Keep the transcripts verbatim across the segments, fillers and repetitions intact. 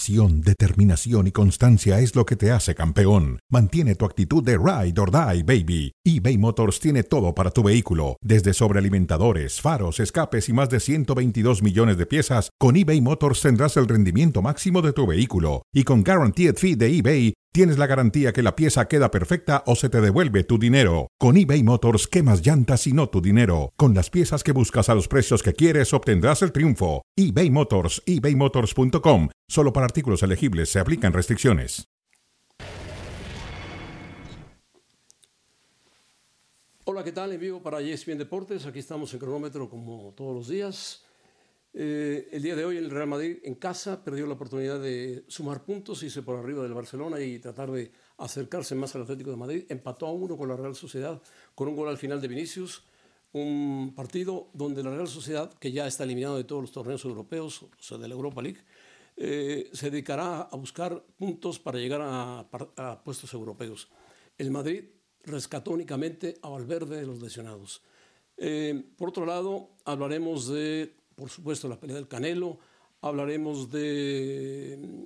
Pasión, determinación y constancia es lo que te hace campeón. Mantiene tu actitud de ride or die, baby. eBay Motors tiene todo para tu vehículo, desde sobrealimentadores, faros, escapes y más de ciento veintidós millones de piezas. Con eBay Motors tendrás el rendimiento máximo de tu vehículo. Y con Guaranteed Fee de eBay, tienes la garantía que la pieza queda perfecta o se te devuelve tu dinero. Con eBay Motors, quemas llantas y no tu dinero. Con las piezas que buscas a los precios que quieres, obtendrás el triunfo. eBay Motors, ebay motors punto com. Solo para artículos elegibles se aplican restricciones. Hola, ¿qué tal? En vivo para E S P N Deportes. Aquí estamos en cronómetro como todos los días. Eh, el día de hoy el Real Madrid en casa perdió la oportunidad de sumar puntos, irse por arriba del Barcelona y tratar de acercarse más al Atlético de Madrid. Empató a uno con la Real Sociedad con un gol al final de Vinicius. Un partido donde la Real Sociedad, que ya está eliminado de todos los torneos europeos, o sea, de la Europa League, eh, se dedicará a buscar puntos para llegar a, a puestos europeos. El Madrid rescató únicamente a Valverde de los lesionados. Eh, por otro lado, hablaremos de, por supuesto, la pelea del Canelo, hablaremos de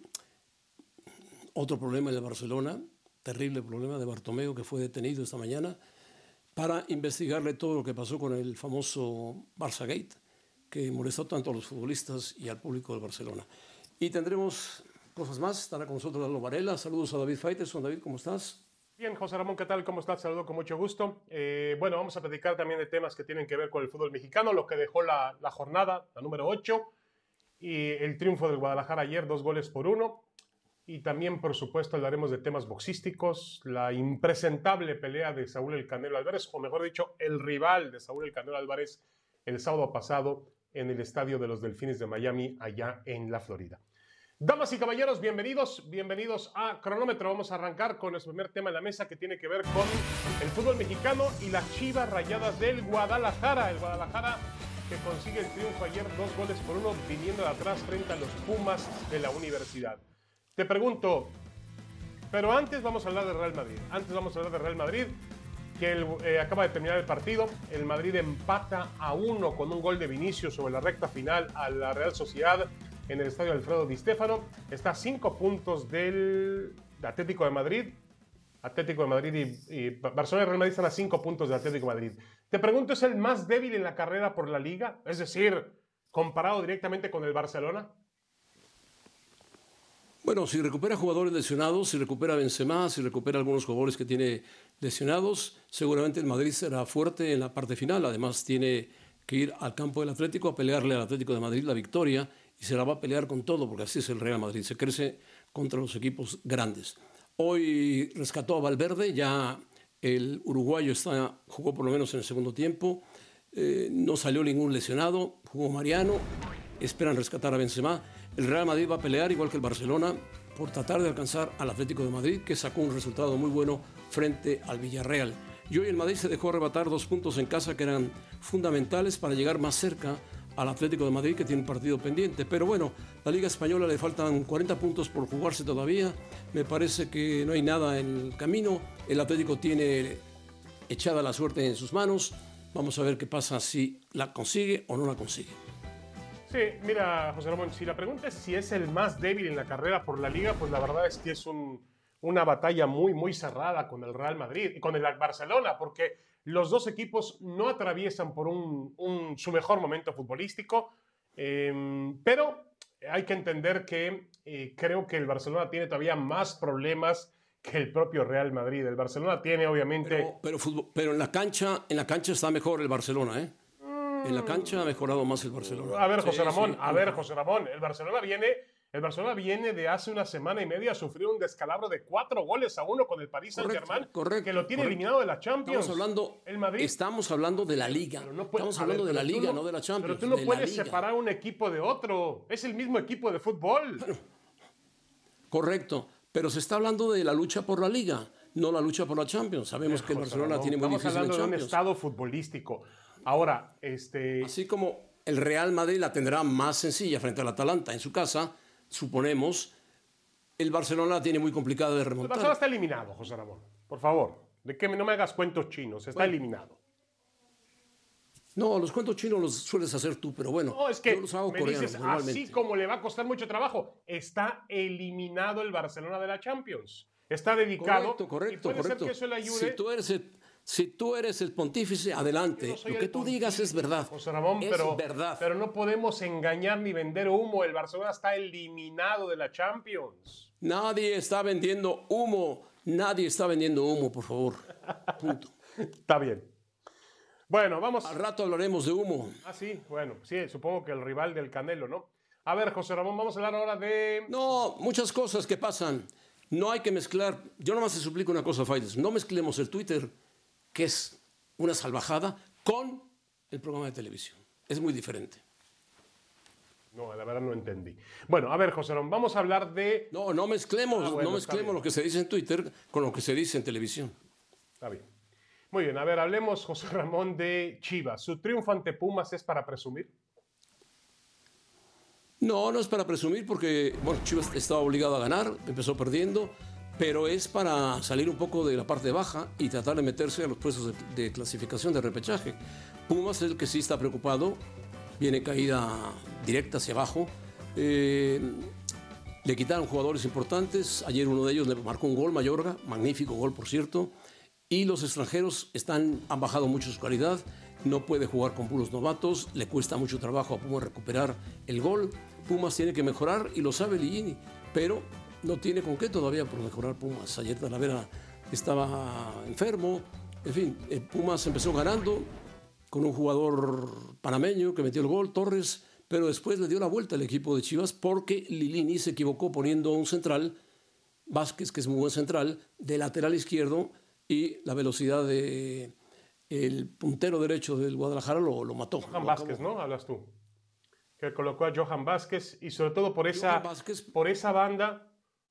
otro problema de Barcelona, terrible problema de Bartomeu, que fue detenido esta mañana, para investigarle todo lo que pasó con el famoso Barça Gate, que molestó tanto a los futbolistas y al público del Barcelona. Y tendremos cosas más. Estará con nosotros Lalo Varela. Saludos a David Faitelson. David, ¿cómo estás? Bien, José Ramón, ¿qué tal? ¿Cómo estás? Saludo con mucho gusto. Eh, bueno, vamos a platicar también de temas que tienen que ver con el fútbol mexicano, lo que dejó la, la jornada, la número ocho, y el triunfo del Guadalajara ayer, dos goles por uno. Y también, por supuesto, hablaremos de temas boxísticos, la impresentable pelea de Saúl El Canelo Álvarez, o mejor dicho, el rival de Saúl El Canelo Álvarez el sábado pasado en el estadio de los Delfines de Miami, allá en la Florida. Damas y caballeros, bienvenidos, bienvenidos a Cronómetro. Vamos a arrancar con nuestro primer tema en la mesa que tiene que ver con el fútbol mexicano y las Chivas Rayadas del Guadalajara. El Guadalajara que consigue el triunfo ayer, dos goles por uno, viniendo de atrás frente a los Pumas de la Universidad. Te pregunto, pero antes vamos a hablar de Real Madrid. Antes vamos a hablar de Real Madrid, que el, eh, acaba de terminar el partido. El Madrid empata a uno con un gol de Vinicius sobre la recta final a la Real Sociedad en el estadio Alfredo Di Stéfano. Está a cinco puntos del Atlético de Madrid. Atlético de Madrid y, y Barcelona y Real Madrid están a cinco puntos del Atlético de Madrid. Te pregunto, ¿es el más débil en la carrera por la Liga? Es decir, comparado directamente con el Barcelona. Bueno, si recupera jugadores lesionados, si recupera Benzema, si recupera algunos jugadores que tiene lesionados, seguramente el Madrid será fuerte en la parte final. Además, tiene que ir al campo del Atlético a pelearle al Atlético de Madrid la victoria y se la va a pelear con todo, porque así es el Real Madrid, se crece contra los equipos grandes. Hoy rescató a Valverde, ya el uruguayo está, jugó por lo menos en el segundo tiempo, eh, no salió ningún lesionado, jugó Mariano, esperan rescatar a Benzema. El Real Madrid va a pelear, igual que el Barcelona, por tratar de alcanzar al Atlético de Madrid, que sacó un resultado muy bueno frente al Villarreal. Y hoy el Madrid se dejó arrebatar dos puntos en casa que eran fundamentales para llegar más cerca al Atlético de Madrid, que tiene un partido pendiente. Pero bueno, la Liga Española le faltan cuarenta puntos por jugarse todavía. Me parece que no hay nada en el camino. El Atlético tiene echada la suerte en sus manos. Vamos a ver qué pasa, si la consigue o no la consigue. Sí, mira, José Ramón, si la pregunta es si es el más débil en la carrera por la Liga, pues la verdad es que es un, una batalla muy, muy cerrada con el Real Madrid y con el Barcelona, porque los dos equipos no atraviesan por un, un, su mejor momento futbolístico, eh, pero hay que entender que eh, creo que el Barcelona tiene todavía más problemas que el propio Real Madrid. El Barcelona tiene, obviamente... Pero, pero, fútbol, pero en la cancha, en la cancha está mejor el Barcelona, ¿eh? En la cancha ha mejorado más el Barcelona. A ver, José sí, Ramón, sí, a ver, José Ramón, el Barcelona viene, el Barcelona viene de hace una semana y media a sufrir un descalabro de cuatro goles a uno con el Paris Saint-Germain, que lo tiene correcto. eliminado de la Champions. Estamos hablando, el Madrid. Estamos hablando de la Liga. No puede, estamos hablando ver, de la Liga, no, no de la Champions. Pero tú no puedes separar un equipo de otro. Es el mismo equipo de fútbol. Bueno, correcto, pero se está hablando de la lucha por la Liga, no la lucha por la Champions. Sabemos que el Barcelona Ramón, tiene muy difícil en Champions. Estamos hablando de un estado futbolístico. Ahora, este... Así como el Real Madrid la tendrá más sencilla frente al Atalanta en su casa, suponemos, el Barcelona la tiene muy complicada de remontar. El Barcelona está eliminado, José Ramón. Por favor, de que no me hagas cuentos chinos. Está bueno. eliminado. No, los cuentos chinos los sueles hacer tú, pero bueno, no, es que yo los hago me coreanos dices, normalmente. así como le va a costar mucho trabajo, está eliminado el Barcelona de la Champions. Está dedicado. Correcto, correcto, y puede correcto. ser que eso le ayude. Si tú eres el, si tú eres el pontífice, adelante. Yo no soy Lo que el tú digas es verdad. José Ramón, es pero, verdad. pero no podemos engañar ni vender humo. El Barcelona está eliminado de la Champions. Nadie está vendiendo humo. Nadie está vendiendo humo, por favor. Punto. Está bien. Bueno, vamos. Al rato hablaremos de humo. Ah, sí, bueno, sí, supongo que el rival del Canelo, ¿no? A ver, José Ramón, vamos a hablar ahora de... No, muchas cosas que pasan. No hay que mezclar. Yo nomás te suplico una cosa, Faides. No mezclemos el Twitter, que es una salvajada, con el programa de televisión. Es muy diferente. No, la verdad no entendí. Bueno, a ver, José Ramón, vamos a hablar de... No, no mezclemos, Ah, bueno, no está mezclemos bien. lo que se dice en Twitter con lo que se dice en televisión. Está bien. Muy bien, a ver, hablemos, José Ramón, de Chivas. ¿Su triunfo ante Pumas es para presumir? No, no es para presumir porque, bueno, Chivas estaba obligado a ganar, empezó perdiendo, pero es para salir un poco de la parte baja y tratar de meterse a los puestos de, de clasificación de repechaje. Pumas es el que sí está preocupado, viene caída directa hacia abajo. Eh, le quitaron jugadores importantes, ayer uno de ellos le marcó un gol, Mayorga, magnífico gol por cierto, y los extranjeros están, han bajado mucho su calidad, no puede jugar con puros novatos, le cuesta mucho trabajo a Pumas recuperar el gol. Pumas tiene que mejorar y lo sabe Ligini, pero no tiene con qué todavía por mejorar Pumas. Ayer Talavera estaba enfermo, en fin, eh, Pumas empezó ganando con un jugador panameño que metió el gol, Torres, pero después le dio la vuelta al equipo de Chivas porque Lilini se equivocó poniendo un central, Vázquez, que es muy buen central, de lateral izquierdo, y la velocidad de el puntero derecho del Guadalajara lo, lo mató. Johan lo Vázquez, acabó. ¿no? Hablas tú. Que colocó a Johan Vázquez y sobre todo por esa, Vázquez. por esa banda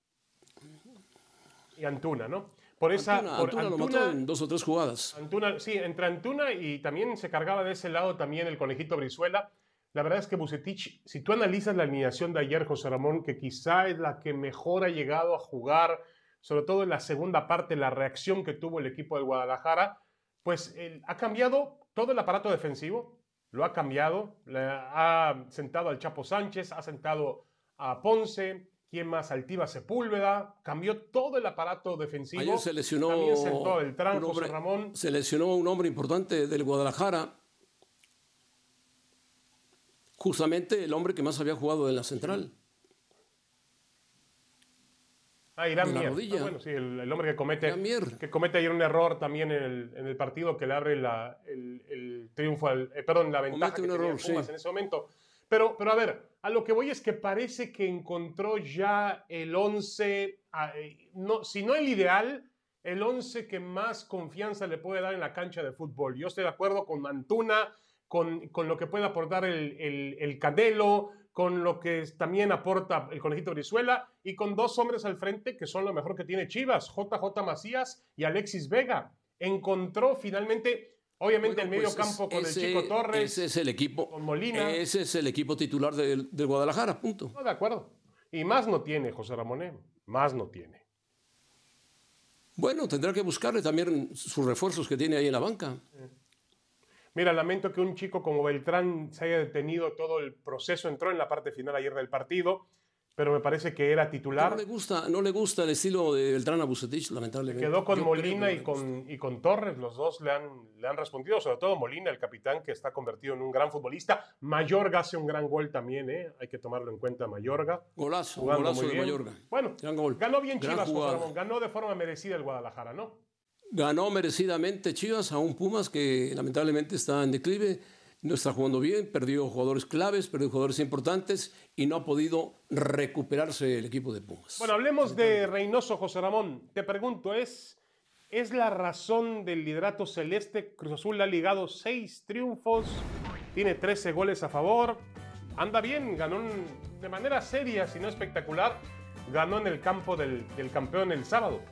y Antuna, ¿no? Por esa, Antuna, por Antuna lo Antuna, mató en dos o tres jugadas. Antuna, sí, entre Antuna y también se cargaba de ese lado también el conejito Brizuela. La verdad es que Vucetich, si tú analizas la alineación de ayer, José Ramón, que quizá es la que mejor ha llegado a jugar, sobre todo en la segunda parte, la reacción que tuvo el equipo de Guadalajara, pues eh, ha cambiado todo el aparato defensivo, lo ha cambiado, le ha sentado al Chapo Sánchez, ha sentado a Ponce, ¿quién más? Altiva Sepúlveda, cambió todo el aparato defensivo. Ayer se lesionó También sentó a Beltrán, un hombre, José Ramón. se lesionó un hombre importante del Guadalajara, justamente el hombre que más había jugado en la central. Ah, Irán de la Mier. rodilla. Ah, bueno, sí, el, el hombre que comete, Irán Mier. que comete ayer un error también en el, en el partido que le abre la, el, el triunfo, al, eh, perdón, la ventaja Comete que un tenía error, Pumas sí. en ese momento. Pero, pero a ver, a lo que voy es que parece que encontró ya el once, eh, no, si no el ideal, el once que más confianza le puede dar en la cancha de fútbol. Yo estoy de acuerdo con Antuna, con, con lo que puede aportar el, el, el Canelo, con lo que también aporta el conejito Brizuela y con dos hombres al frente que son lo mejor que tiene Chivas, J J Macías y Alexis Vega. Encontró finalmente, obviamente, Bueno, el medio pues campo es- con ese- el Chico Torres. Ese es el equipo. con Molina. Ese es el equipo titular del, del Guadalajara, punto. No, de acuerdo. Y más no tiene, José Ramón, ¿eh? Más no tiene. Bueno, tendrá que buscarle también sus refuerzos que tiene ahí en la banca. Mira, lamento que un chico como Beltrán se haya detenido todo el proceso. Entró en la parte final ayer del partido, pero me parece que era titular. No le gusta, no le gusta el estilo de Beltrán a Vucetich, lamentablemente. Quedó con Yo Molina creo y que no le gusta. con, y con Torres, los dos le han, le han respondido, sobre todo Molina, el capitán, que está convertido en un gran futbolista. Mayorga hace un gran gol también, ¿eh? Hay que tomarlo en cuenta, Mayorga. Golazo, Jugando golazo muy de bien. Mayorga. Bueno, Gran gol. ganó bien Gran Chivas, José jugada. Ramón, ganó de forma merecida el Guadalajara, ¿no? Ganó merecidamente Chivas a un Pumas que lamentablemente está en declive, no está jugando bien, perdió jugadores claves, perdió jugadores importantes y no ha podido recuperarse el equipo de Pumas. Bueno, hablemos de Reynoso, José Ramón. Te pregunto, ¿es, ¿es la razón del liderato celeste? Cruz Azul le ha ligado seis triunfos, tiene trece goles a favor, anda bien, ganó un- de manera seria, si no espectacular, ganó en el campo del, del campeón el sábado.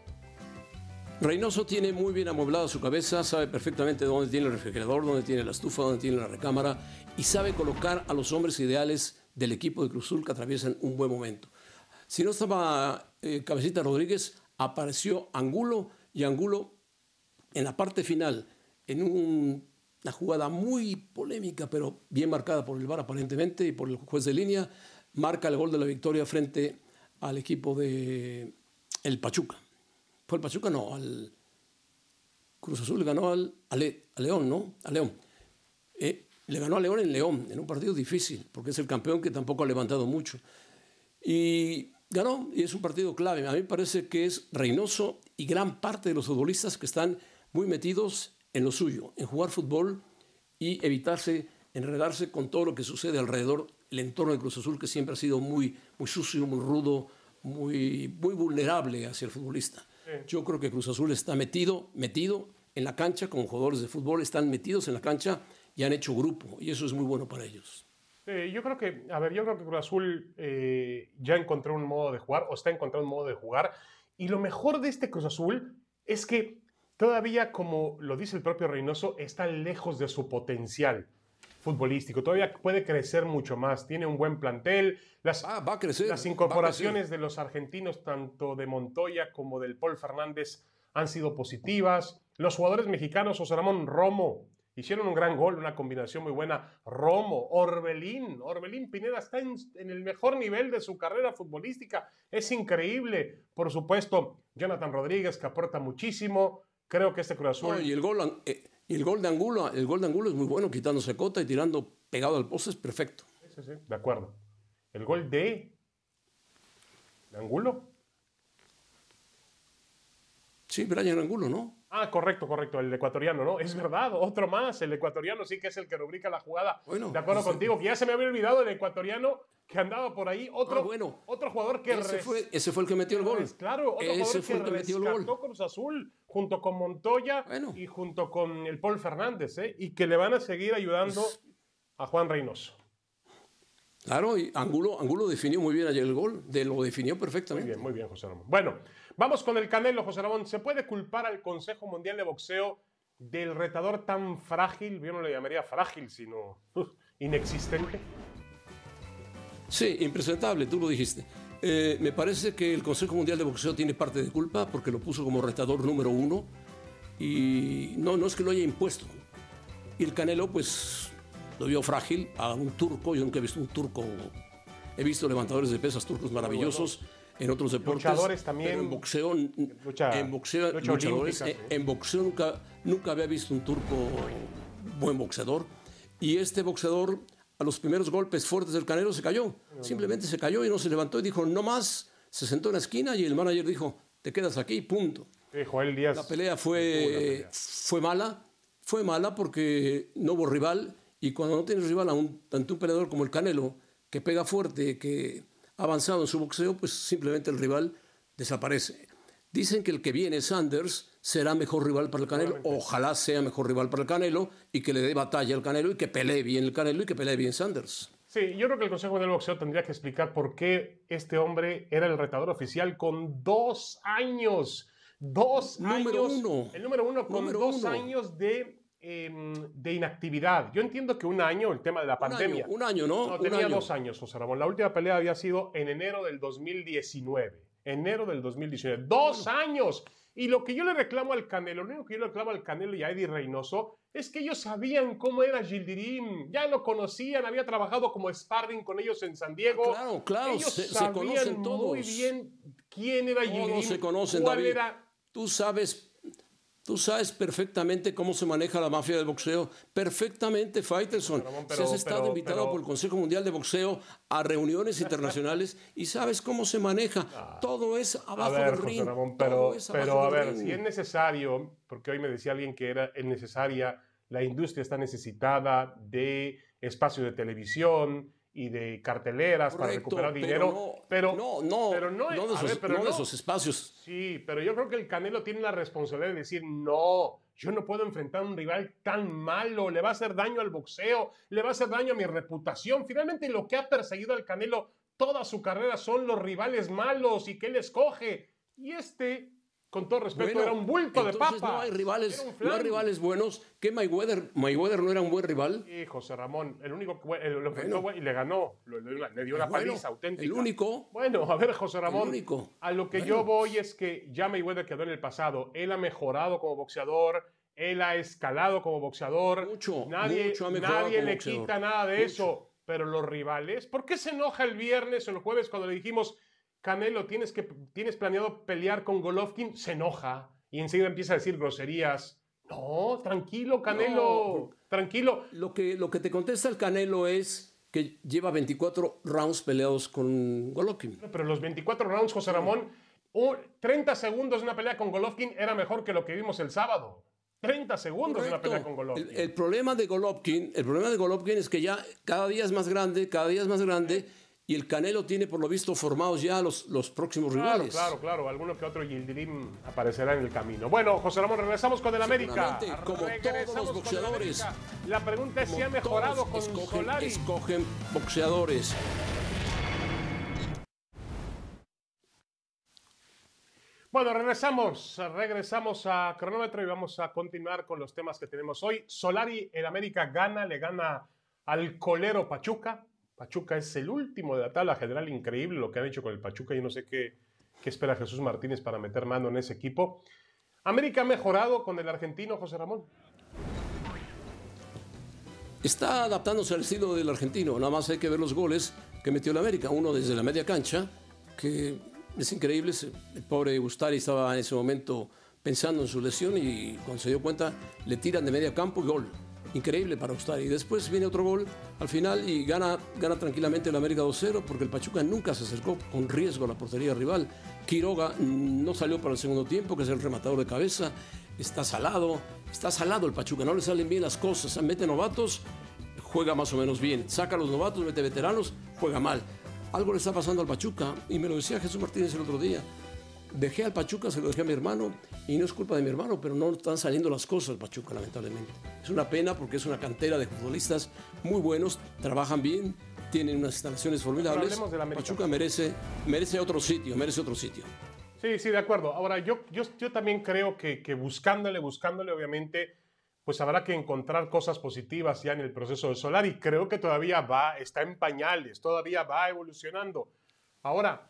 Reynoso tiene muy bien amueblada su cabeza, sabe perfectamente dónde tiene el refrigerador, dónde tiene la estufa, dónde tiene la recámara y sabe colocar a los hombres ideales del equipo de Cruz Azul que atraviesan un buen momento. Si no estaba eh, Cabecita Rodríguez, apareció Angulo y Angulo en la parte final, en un una jugada muy polémica, pero bien marcada por el V A R aparentemente y por el juez de línea, marca el gol de la victoria frente al equipo de el Pachuca. ¿Fue el Pachuca? No, al Cruz Azul le ganó al, a, Le, a León, ¿no? A León. Eh, le ganó a León en León, en un partido difícil, porque es el campeón que tampoco ha levantado mucho. Y ganó, y es un partido clave. A mí me parece que es Reynoso y gran parte de los futbolistas que están muy metidos en lo suyo, en jugar fútbol y evitarse enredarse con todo lo que sucede alrededor, el entorno de Cruz Azul, que siempre ha sido muy, muy sucio, muy rudo, muy, muy vulnerable hacia el futbolista. Sí. Yo creo que Cruz Azul está metido, metido en la cancha, como jugadores de fútbol, están metidos en la cancha y han hecho grupo, y eso es muy bueno para ellos. Eh, yo creo que, a ver, yo creo que Cruz Azul eh, ya encontró un modo de jugar, o está encontrando un modo de jugar, y lo mejor de este Cruz Azul es que todavía, como lo dice el propio Reynoso, está lejos de su potencial futbolístico. Todavía puede crecer mucho más. Tiene un buen plantel. Las, ah, va a crecer, las incorporaciones de los argentinos, tanto de Montoya como del Paul Fernández, han sido positivas. Los jugadores mexicanos, José Ramón, Romo, hicieron un gran gol, una combinación muy buena. Romo, Orbelín. Orbelín Pineda está en, en el mejor nivel de su carrera futbolística. Es increíble. Por supuesto, Jonathan Rodríguez, que aporta muchísimo. Creo que este Cruz Azul... No, y el gol, eh, y el gol de Angulo, el gol de Angulo es muy bueno, quitándose cota y tirando pegado al poste, es perfecto. Sí, sí, sí, de acuerdo. El gol de... ¿De Angulo? Sí, Brian Angulo, ¿no? Ah, correcto, correcto, el ecuatoriano, ¿no? Es verdad, otro más, el ecuatoriano sí que es el que rubrica la jugada. Bueno, de acuerdo sí, contigo, que ya se me había olvidado el ecuatoriano que andaba por ahí. Otro, ah, bueno, otro jugador que... Ese, res... fue, ese fue el que metió el gol. Claro, otro ese jugador fue que, el que metió el gol. Cruz Azul, junto con Montoya bueno. y junto con el Paul Fernández, ¿eh? Y que le van a seguir ayudando pues... a Juan Reynoso. Claro, y Angulo, Angulo definió muy bien ayer el gol, de, lo definió perfectamente. Muy bien, muy bien, José Ramón. Bueno, vamos con el Canelo, José Ramón. ¿Se puede culpar al Consejo Mundial de Boxeo del retador tan frágil? Yo no le llamaría frágil, sino uh, inexistente. Sí, impresentable, tú lo dijiste. Eh, me parece que el Consejo Mundial de Boxeo tiene parte de culpa porque lo puso como retador número uno y no, no es que lo haya impuesto. Y el Canelo, pues... lo vio frágil a un turco. Yo nunca he visto un turco. He visto levantadores de pesas turcos maravillosos bueno. en otros deportes. Luchadores también. Pero en boxeo, lucha, en boxeo, lucha luchadores, en, en boxeo nunca, nunca había visto un turco buen boxeador. Y este boxeador, a los primeros golpes fuertes del Canelo, se cayó. No, Simplemente no. se cayó y no se levantó y dijo, no más. Se sentó en la esquina y el manager dijo, te quedas aquí, punto. Sí, Joel Díaz. La pelea fue, la pelea. fue mala. Fue mala porque no hubo rival. Y cuando no tienes rival a un, ante un peleador como el Canelo, que pega fuerte, que ha avanzado en su boxeo, pues simplemente el rival desaparece. Dicen que el que viene, Sanders, será mejor rival para el Canelo. Ojalá sea mejor rival para el Canelo y que le dé batalla al Canelo y que pelee bien el Canelo y que pelee bien Sanders. Sí, yo creo que el Consejo del Boxeo tendría que explicar por qué este hombre era el retador oficial con dos años. Dos número años. Uno. El número uno con número dos uno. años de... de inactividad. Yo entiendo que un año, el tema de la pandemia. Un año, un año ¿no? No, un tenía año. dos años, José Ramón. La última pelea había sido en enero del dos mil diecinueve. Enero del dos mil diecinueve. ¡Dos bueno. años! Y lo que yo le reclamo al Canelo, lo único que yo le reclamo al Canelo y a Eddie Reynoso, es que ellos sabían cómo era Gildirim. Ya lo conocían, había trabajado como sparring con ellos en San Diego. Claro, claro. Ellos se, sabían se conocen todos. muy bien quién era Gildirim. Todos se conocen, cuál David. Era... Tú sabes... Tú sabes perfectamente cómo se maneja la mafia del boxeo. Perfectamente, Faitelson. Si has estado pero, invitado pero... por el Consejo Mundial de Boxeo a reuniones internacionales y sabes cómo se maneja. Ah, todo es abajo a ver, del ring. Ramón, pero, pero a ver, ring. Si es necesario, porque hoy me decía alguien que era necesaria, la industria está necesitada de espacio de televisión y de carteleras. Correcto, para recuperar dinero, pero no, no, pero no, no, de, esos, ver, pero no no de esos espacios. Sí, pero yo creo que el Canelo tiene la responsabilidad de decir, no, yo no puedo enfrentar a un rival tan malo, le va a hacer daño al boxeo, le va a hacer daño a mi reputación. Finalmente lo que ha perseguido al Canelo toda su carrera son los rivales malos y que él escoge. Y este... con todo respeto, bueno, era un bulto de papa. No hay rivales, no hay rivales buenos. ¿Qué Mayweather? ¿Mayweather no era un buen rival? Sí, José Ramón, el único que lo enfrentó bueno. y le ganó, le dio una bueno, paliza auténtica. El único. Bueno, a ver, José Ramón, el único. a lo que bueno. yo voy es que ya Mayweather quedó en el pasado. Él ha mejorado como boxeador, Él ha escalado como boxeador. Mucho, nadie mucho ha mejorado nadie como le boxeador. quita nada de Mucho. eso. Pero los rivales, ¿por qué se enoja el viernes o el jueves cuando le dijimos, Canelo, tienes, que, tienes planeado pelear con Golovkin? Se enoja y enseguida empieza a decir groserías. No, tranquilo, Canelo, No, tranquilo. Lo que, lo que te contesta el Canelo es que lleva veinticuatro rounds peleados con Golovkin. Pero los veinticuatro rounds, José Ramón, un, treinta segundos de una pelea con Golovkin era mejor que lo que vimos el sábado. treinta segundos de una pelea con Golovkin. El, el problema de Golovkin, el problema de Golovkin es que ya cada día es más grande, cada día es más grande, y el Canelo tiene por lo visto formados ya los, los próximos Claro, rivales. claro, claro. Alguno que otro Yildirim aparecerá en el camino. Bueno, José Ramón, regresamos con el América. Seguramente, como Regresamos todos los con el boxeadores. América. La pregunta es si Como ha mejorado todos con escogen, Solari. escogen boxeadores. Bueno, regresamos, regresamos a cronómetro y vamos a continuar con los temas que tenemos hoy. Solari, el América gana, le gana al colero Pachuca. Pachuca es el último de la tabla general, increíble lo que han hecho con el Pachuca. Yo no sé qué, qué espera Jesús Martínez para meter mano en ese equipo. América ha mejorado con el argentino, José Ramón. Está adaptándose al estilo del argentino, nada más hay que ver los goles que metió el América. Uno desde la media cancha, que es increíble. El pobre Ustari estaba en ese momento pensando en su lesión y cuando se dio cuenta le tiran de media campo y gol. Increíble para Ustari. Y después viene otro gol al final y gana, gana tranquilamente el América dos cero porque el Pachuca nunca se acercó con riesgo a la portería rival. Quiroga no salió para el segundo tiempo, que es el rematador de cabeza. Está salado, está salado el Pachuca, no le salen bien las cosas. Mete novatos, juega más o menos bien. Saca a los novatos, mete veteranos, juega mal. Algo le está pasando al Pachuca y me lo decía Jesús Martínez el otro día. Dejé al Pachuca, se lo dejé a mi hermano y no es culpa de mi hermano, pero no están saliendo las cosas al Pachuca, lamentablemente. Es una pena porque es una cantera de futbolistas muy buenos, trabajan bien, tienen unas instalaciones formidables. Pachuca merece, merece otro sitio, merece otro sitio. Sí, sí, de acuerdo. Ahora, yo, yo, yo también creo que, que buscándole, buscándole, obviamente, pues habrá que encontrar cosas positivas ya en el proceso de Solari. Creo que todavía va, está en pañales, todavía va evolucionando. Ahora,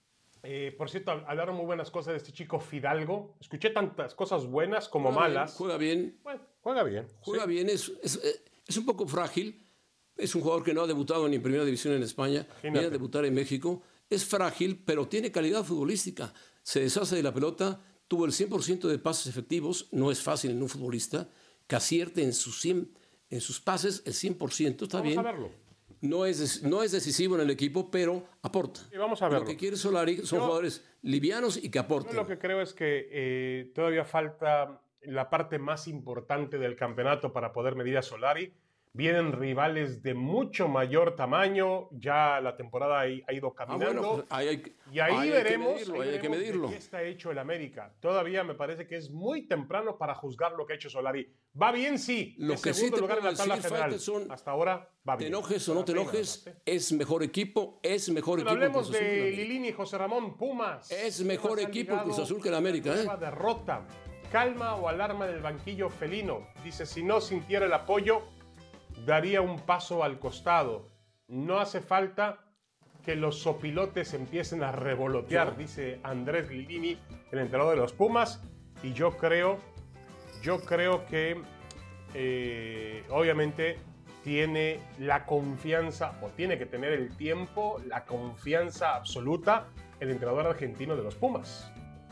eh, por cierto, hablaron muy buenas cosas de este chico Fidalgo. Escuché tantas cosas buenas como Juega malas. Bien, juega bien. Bueno, juega bien. Juega sí. bien, es, es, es un poco frágil. Es un jugador que no ha debutado ni en Primera División en España, Imagínate. viene a debutar en México. Es frágil, pero tiene calidad futbolística. Se deshace de la pelota, tuvo el cien por ciento de pases efectivos. No es fácil en un futbolista que acierte en sus, cien, en sus pases el cien por ciento. Está Vamos bien. a verlo. No es, no es decisivo en el equipo, pero aporta. Y vamos a verlo. Lo que quiere Solari son Yo- jugadores livianos y que aporten. Yo lo que creo es que eh, todavía falta la parte más importante del campeonato para poder medir a Solari. Vienen rivales de mucho mayor tamaño, ya la temporada ha, ha ido Ah, caminando. bueno, pues ahí hay, y ahí, ahí hay veremos, que medirlo, ahí ahí hay que veremos de medirlo. qué está hecho el América. Todavía me parece que es muy temprano para juzgar lo que ha hecho Solari. Va bien, sí. Lo es que sí segundo te lugar en puedo la tabla decir, general. Faitelson, Hasta ahora va Te bien. enojes o no te Apenas, enojes, ¿eh? es mejor equipo, es mejor Bueno, equipo el hablemos Cruz Azul que el de América. Lilini y José Ramón Pumas. Es mejor Pumas ha equipo el Cruz ligado Azul que el América, una ¿eh? nueva derrota. Calma o alarma del banquillo felino. Dice, si no sintiera el apoyo, daría un paso al costado. No hace falta que los sopilotes empiecen a revolotear, ¿Yo? dice Andrés Lilini, el entrenador de los Pumas. Y yo creo, yo creo que eh, obviamente tiene la confianza, o tiene que tener el tiempo, la confianza absoluta, el entrenador argentino de los Pumas.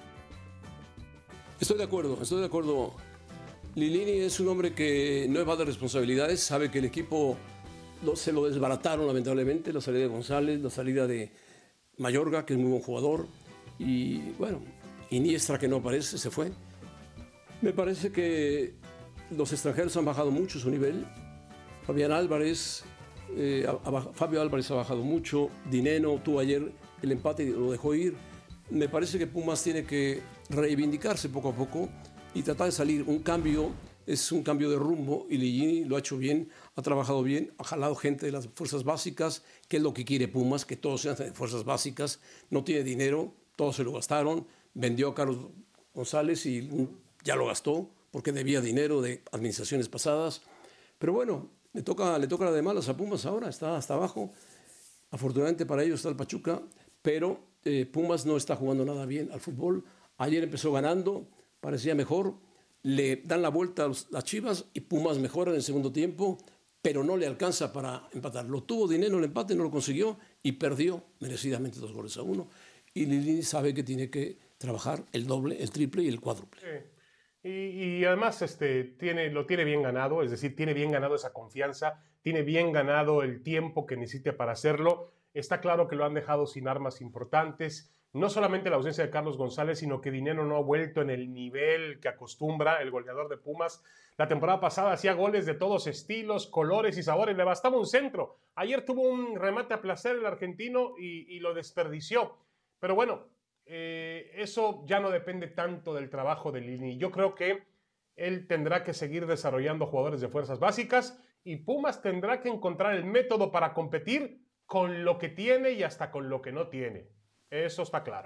Estoy de acuerdo, estoy de acuerdo. Lilini es un hombre que no evade responsabilidades, sabe que el equipo lo- se lo desbarataron lamentablemente, la salida de González, la salida de Mayorga, que es muy buen jugador, y bueno, Iniestra, que no aparece, se fue. Me parece que los extranjeros han bajado mucho su nivel. Fabián Álvarez, eh, ha- ha baj- Fabio Álvarez ha bajado mucho, Dineno tuvo ayer el empate y lo dejó ir. Me parece que Pumas tiene que reivindicarse poco a poco y tratar de salir. Un cambio es un cambio de rumbo y Lilini lo ha hecho bien, ha trabajado bien, ha jalado gente de las fuerzas básicas, que es lo que quiere Pumas, que todos sean de fuerzas básicas. No tiene dinero, todos se lo gastaron, vendió a Carlos González y ya lo gastó porque debía dinero de administraciones pasadas. Pero bueno, le toca, le toca la de malas a Pumas ahora, está hasta abajo. Afortunadamente para ellos está el Pachuca, pero eh, Pumas no está jugando nada bien al fútbol. Ayer empezó ganando, parecía mejor, le dan la vuelta a los, las Chivas y Pumas mejora en el segundo tiempo, pero no le alcanza para empatar. Lo tuvo dinero el empate, no lo consiguió y perdió merecidamente dos goles a uno. Y Lilini sabe que tiene que trabajar el doble, el triple y el cuádruple. Sí. Y, y además este, tiene, lo tiene bien ganado, es decir, tiene bien ganado esa confianza, tiene bien ganado el tiempo que necesita para hacerlo. Está claro que lo han dejado sin armas importantes. No solamente la ausencia de Carlos González, sino que Dineno no ha vuelto en el nivel que acostumbra el goleador de Pumas. La temporada pasada hacía goles de todos estilos, colores y sabores. Le bastaba un centro. Ayer tuvo un remate a placer el argentino y, y lo desperdició. Pero bueno, eh, eso ya no depende tanto del trabajo de Lilini. Yo creo que él tendrá que seguir desarrollando jugadores de fuerzas básicas y Pumas tendrá que encontrar el método para competir con lo que tiene y hasta con lo que no tiene. Eso está claro.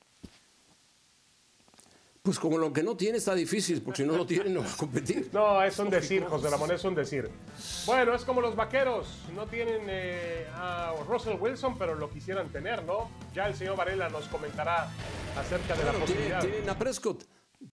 Pues como lo que no tiene está difícil, porque si no lo tiene no va a competir. No, es un decir, José Ramón, es un decir. Bueno, es como los Vaqueros. No tienen eh, a Russell Wilson, pero lo quisieran tener, ¿no? Ya el señor Varela nos comentará acerca de Bueno, la posibilidad. Tienen a Prescott.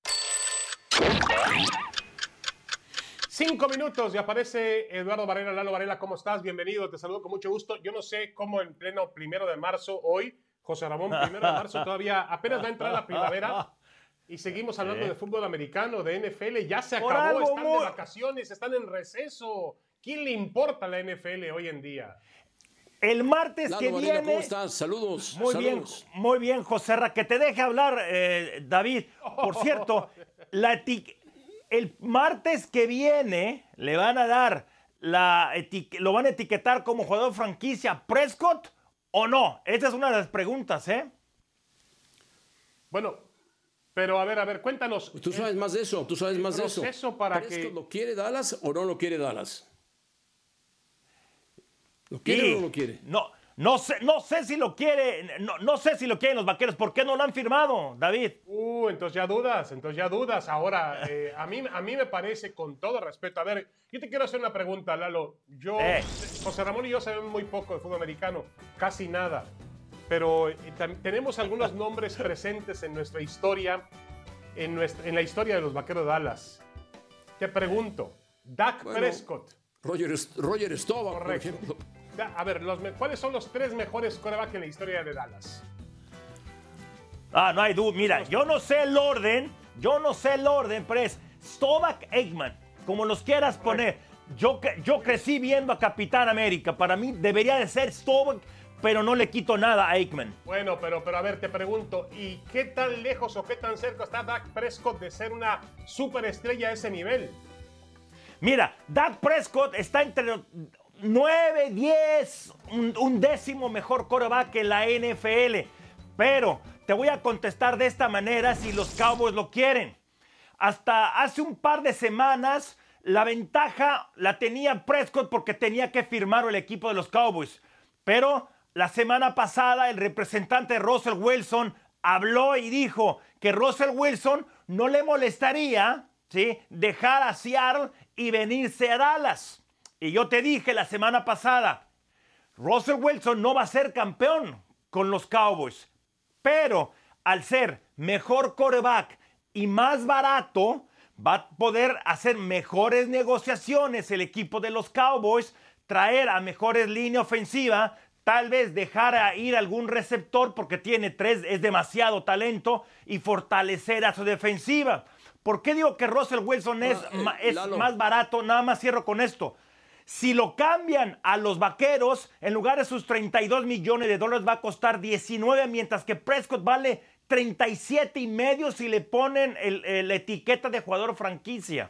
Cinco minutos y aparece Eduardo Varela. Lalo Varela, ¿cómo estás? Bienvenido, te saludo con mucho gusto. Yo no sé cómo en pleno primero de marzo, hoy, José Ramón, primero de marzo, todavía apenas va a entrar la primavera y seguimos hablando ¿Eh? de fútbol americano, de N F L. Ya se acabó, están muy... de vacaciones, están en receso. ¿Quién le importa la N F L hoy en día? El martes Lalo que Varela, viene... ¿cómo estás? Saludos. Muy saludos. bien, muy bien, José Ra. Que te deje hablar, eh, David. Por cierto, la eti... el martes que viene le van a dar, la eti... lo van a etiquetar como jugador franquicia Prescott o no. Esa es una de las preguntas, ¿eh? Bueno, pero a ver, a ver, cuéntanos. Tú sabes más de eso, tú sabes más de eso. Proceso para ¿Prescott que... lo quiere Dallas o no lo quiere Dallas? ¿Lo quiere Y o no lo quiere? No, no sé, no sé si lo quiere, no, no sé si lo quieren los Vaqueros. ¿Por qué no lo han firmado, David? Uh, entonces ya dudas, entonces ya dudas. Ahora, eh, a, mí, a mí me parece, con todo respeto, a ver, yo te quiero hacer una pregunta, Lalo. Yo, Eh. José Ramón y yo sabemos muy poco de fútbol americano, casi nada. Pero eh, tenemos algunos nombres presentes en nuestra historia, en, nuestra, en la historia de los Vaqueros de Dallas. Te pregunto, Dak Bueno, Prescott. Roger, Roger Staubach, por Correcto. ejemplo. A ver, los, ¿cuáles son los tres mejores quarterbacks en la historia de Dallas? Ah, no hay duda. Mira, yo no sé el orden, yo no sé el orden, pero es Staubach, Aikman, como los quieras poner. Yo, yo crecí viendo a Capitán América. Para mí debería de ser Staubach, pero no le quito nada a Aikman. Bueno, pero, pero a ver, te pregunto, ¿y qué tan lejos o qué tan cerca está Dak Prescott de ser una superestrella a ese nivel? Mira, Dak Prescott está entre los nueve, diez, un, un décimo mejor quarterback en la N F L. Pero te voy a contestar de esta manera si los Cowboys lo quieren. Hasta hace un par de semanas la ventaja la tenía Prescott porque tenía que firmar el equipo de los Cowboys. Pero la semana pasada el representante Russell Wilson habló y dijo que Russell Wilson no le molestaría, ¿sí?, dejar a Seattle y venirse a Dallas. Y yo te dije la semana pasada, Russell Wilson no va a ser campeón con los Cowboys, pero al ser mejor quarterback y más barato, va a poder hacer mejores negociaciones el equipo de los Cowboys, traer a mejores línea ofensiva, tal vez dejar a ir algún receptor porque tiene tres, es demasiado talento, y fortalecer a su defensiva. ¿Por qué digo que Russell Wilson es, ah, eh, es más barato? Nada más cierro con esto. Si lo cambian a los Vaqueros, en lugar de sus treinta y dos millones de dólares va a costar diecinueve, mientras que Prescott vale treinta y siete y medio si le ponen el, el, la etiqueta de jugador franquicia.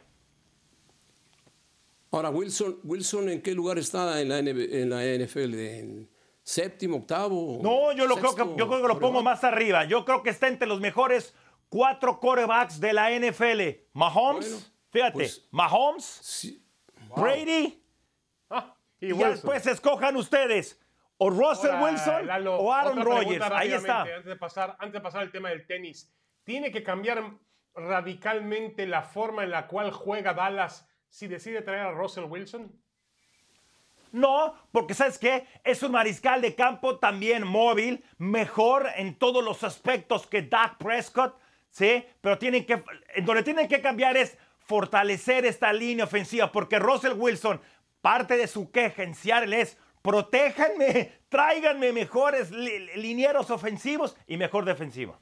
Ahora, Wilson, Wilson ¿en qué lugar está en la, en la N F L? ¿En séptimo, octavo? No, yo, lo sexto, creo que, yo creo que lo pongo más arriba. Yo creo que está entre los mejores cuatro quarterbacks de la N F L. Mahomes, bueno, fíjate, pues, Mahomes, sí. Wow. Brady, ah, y, y ya después escojan ustedes, o Russell Ahora, Wilson Lalo, o Aaron Rodgers. Ahí está. Antes de, pasar, antes de pasar al tema del tenis, ¿tiene que cambiar radicalmente la forma en la cual juega Dallas si decide traer a Russell Wilson? No, porque ¿sabes qué? Es un mariscal de campo también móvil, mejor en todos los aspectos que Dak Prescott. ¿sí? Pero tienen que, en donde tienen que cambiar es fortalecer esta línea ofensiva, porque Russell Wilson, parte de su queja en Seattle es, protéjanme, tráiganme mejores li linieros ofensivos y mejor defensiva.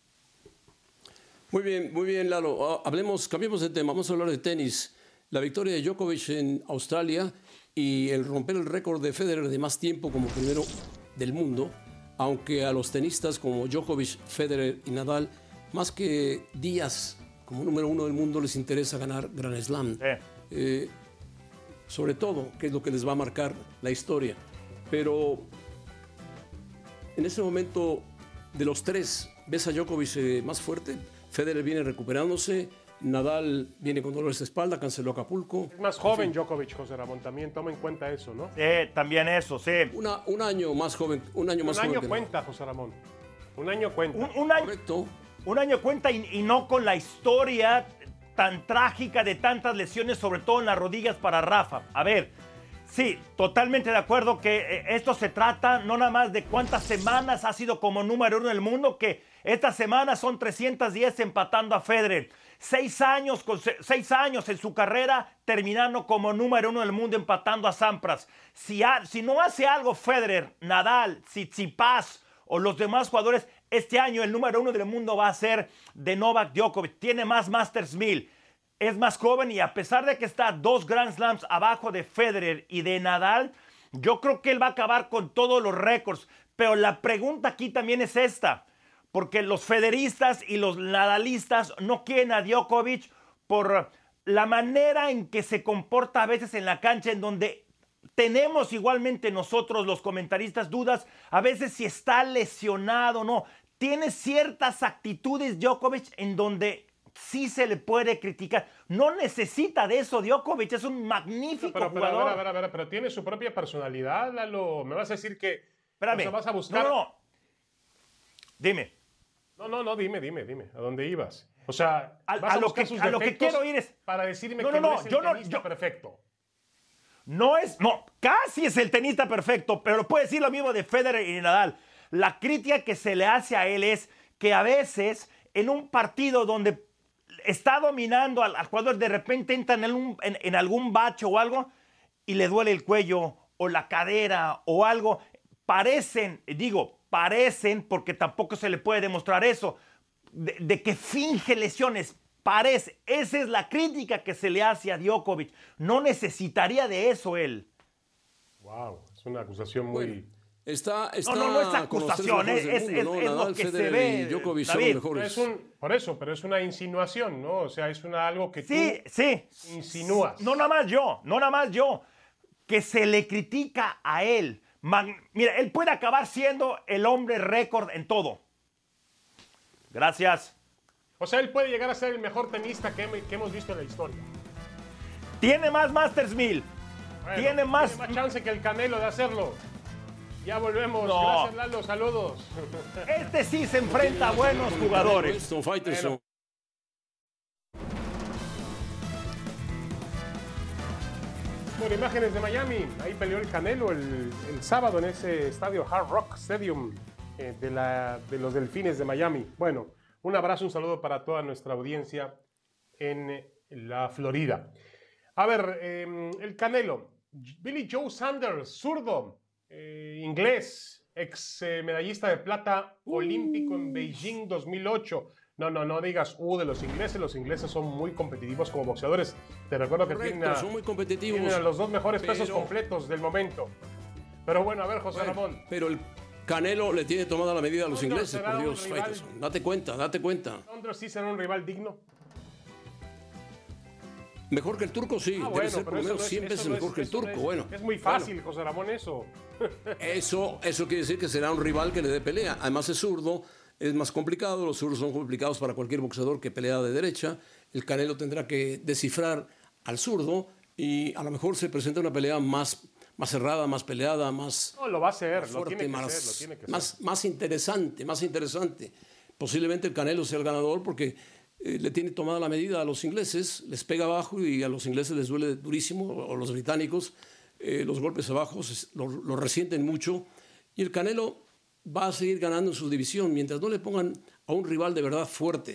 Muy bien, muy bien, Lalo. Hablemos, cambiemos de tema, vamos a hablar de tenis. La victoria de Djokovic en Australia y el romper el récord de Federer de más tiempo como primero del mundo, aunque a los tenistas como Djokovic, Federer y Nadal, más que días como número uno del mundo, les interesa ganar Grand Slam. Sí. Eh, sobre todo, que es lo que les va a marcar la historia. Pero en este momento, de los tres, ¿ves a Djokovic eh, más fuerte? Federer viene recuperándose, Nadal viene con dolores de espalda, canceló Acapulco. Es más joven Djokovic, José Ramón, también toma en cuenta eso, ¿no? Sí, también eso, sí. Una, un año más joven, un año más un joven. año cuenta, José Ramón. Un año cuenta. Un, un año, Correcto. un año cuenta y, y no con la historia tan trágica de tantas lesiones, sobre todo en las rodillas para Rafa. A ver, sí, totalmente de acuerdo que eh, esto se trata no nada más de cuántas semanas ha sido como número uno del mundo, que esta semana son trescientos diez empatando a Federer. Seis años, con se, seis años en su carrera terminando como número uno del mundo empatando a Sampras. Si, ha, si no hace algo Federer, Nadal, Tsitsipas o los demás jugadores, este año el número uno del mundo va a ser de Novak Djokovic. Tiene más Masters mil. Es más joven y a pesar de que está dos Grand Slams abajo de Federer y de Nadal, yo creo que él va a acabar con todos los récords. Pero la pregunta aquí también es esta, porque los federistas y los nadalistas no quieren a Djokovic por la manera en que se comporta a veces en la cancha, en donde tenemos igualmente nosotros los comentaristas dudas a veces si está lesionado o no. Tiene ciertas actitudes Djokovic en donde sí se le puede criticar. No necesita de eso Djokovic, es un magnífico pero, pero, jugador. A ver, a ver, a ver, pero tiene su propia personalidad, Lalo. Me vas a decir que Espérame. o sea, vas a buscar... No, no. Dime. No, no, no, dime, dime, dime. ¿A dónde ibas? O sea, A, vas a a, lo buscar que, sus a lo que defectos quiero ir es... para decirme No, que no, no, no, es el yo no- tenista yo- perfecto. No es, no, casi es el tenista perfecto, pero lo puede decir lo mismo de Federer y Nadal. La crítica que se le hace a él es que a veces en un partido donde está dominando al, al jugador, de repente entra en, un, en, en algún bache o algo y le duele el cuello o la cadera o algo. Parecen, digo, parecen, porque tampoco se le puede demostrar eso, de, de que finge lesiones. Parece, esa es la crítica que se le hace a Djokovic. No necesitaría de eso él. Wow, es una acusación muy... Bueno, está, está No, no, no es con los tres acusación, mejores es- del es- mundo, es ¿no? lo Nadal, que se Federer ve, y Djokovic son David. los mejores. Es un, por eso, pero es una insinuación, ¿no? O sea, es una, algo que Sí, tú sí. insinúas. No nada más yo, no nada más yo. Que se le critica a él. Man- mira, él puede acabar siendo el hombre récord en todo. Gracias. O sea, él puede llegar a ser el mejor tenista que, que hemos visto en la historia. Tiene más Masters mil. Bueno, Tiene más... Tiene más chance que el Canelo de hacerlo. Ya volvemos. No. Gracias, Lalo. Saludos. Este sí se enfrenta a buenos Con el jugadores. Winston Faitelson. Bueno. Bueno, imágenes de Miami. Ahí peleó el Canelo el, el sábado en ese estadio Hard Rock Stadium eh, de, la, de los Delfines de Miami. Bueno, un abrazo, un saludo para toda nuestra audiencia en eh, la Florida. A ver, eh, el Canelo. Billy Joe Sanders, zurdo, eh, inglés, ex eh, medallista de plata olímpico en Beijing dos mil ocho. No, no, no digas uh de los ingleses. Los ingleses son muy competitivos como boxeadores. Te recuerdo que Correcto, tienen a, son muy competitivos. tienen a los dos mejores pesos pero- completos del momento. Pero bueno, a ver, José Bueno, Ramón. pero el Canelo le tiene tomada la medida a los ¿Cuándo ingleses, será por un Dios, rival? Faitelson. Date cuenta, date cuenta. ¿Londres sí será un rival digno? Mejor que el turco, sí. Ah, Debe bueno, ser por pero lo eso menos no es- cien eso veces no mejor es- que el eso no turco. es- Bueno, Es muy fácil, José Ramón, eso. Eso, eso quiere decir que será un rival que le dé pelea. Además es zurdo, es más complicado. Los zurdos son complicados para cualquier boxeador que pelea de derecha. El Canelo tendrá que descifrar al zurdo y a lo mejor se presenta una pelea más, más cerrada, más peleada, más No, lo va a hacer, lo fuerte, tiene que más, ser, lo tiene que más, ser. más interesante, más interesante. Posiblemente el Canelo sea el ganador porque eh, le tiene tomada la medida a los ingleses, les pega abajo y a los ingleses les duele durísimo, o los británicos, eh, los golpes abajo lo, lo resienten mucho. Y el Canelo va a seguir ganando en su división mientras no le pongan a un rival de verdad fuerte,